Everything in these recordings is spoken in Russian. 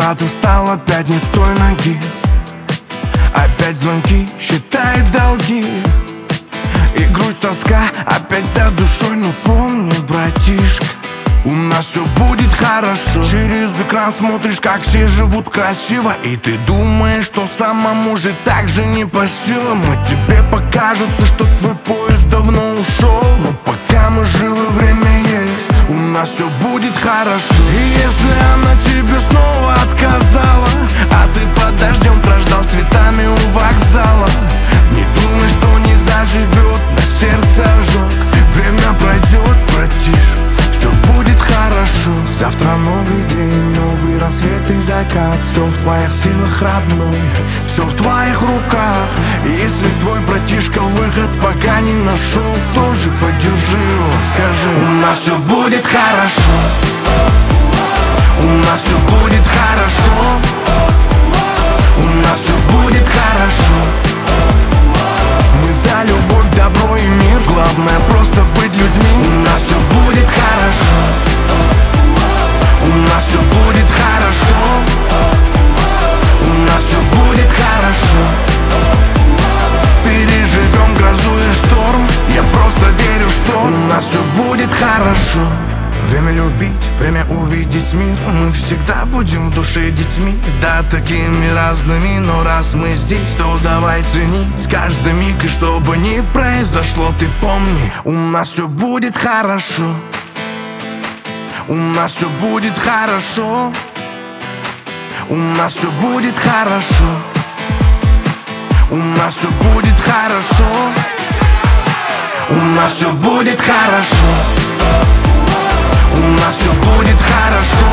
когда ты стал опять не с той ноги. Опять звонки, считай долги. И грусть, тоска опять за душой. Но помни, братишка, у нас все будет хорошо. Через экран смотришь, как все живут красиво, и ты думаешь, что самому же так же не по силам. Но тебе покажется, что твой поезд давно ушел. Но пока мы живы, время есть, у нас все будет хорошо. И если она тебе снова отказала, а ты под дождем прождал цветами у вокзала, не думай, что не заживет, на сердце ожог. Время пройдет, братишка, все будет хорошо. Завтра новый день, новый рассвет и закат. Все в твоих силах, родной, все в твоих руках. И если твой братишка выход пока не нашел, тоже поддержи его, скажи: у нас все будет хорошо. У нас все будет хорошо. У нас все будет хорошо. Мы за любовь, добро и мир. Главное просто быть людьми. У нас все будет хорошо. У нас все будет хорошо. У нас все будет хорошо. Переживем грозу и шторм. Я просто верю, что у нас все будет хорошо. Время любить, время увидеть мир. Мы всегда будем в душе детьми, да, такими разными. Но раз мы здесь, то давай ценить каждый миг. И что бы ни произошло, ты помни, у нас все будет хорошо. У нас все будет хорошо. У нас все будет хорошо. У нас все будет хорошо. У нас все будет хорошо. У нас все будет хорошо.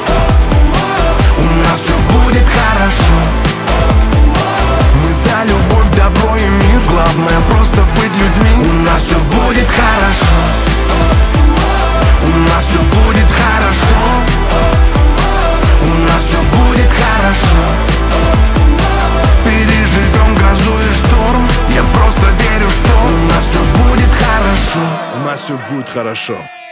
У нас все будет хорошо. Мы за любовь, добро и мир. Главное просто быть людьми. У нас все будет хорошо. У нас все будет хорошо. У нас все будет хорошо. Переживем грозу и шторм. Я просто верю, что у нас все будет хорошо. У нас все будет хорошо.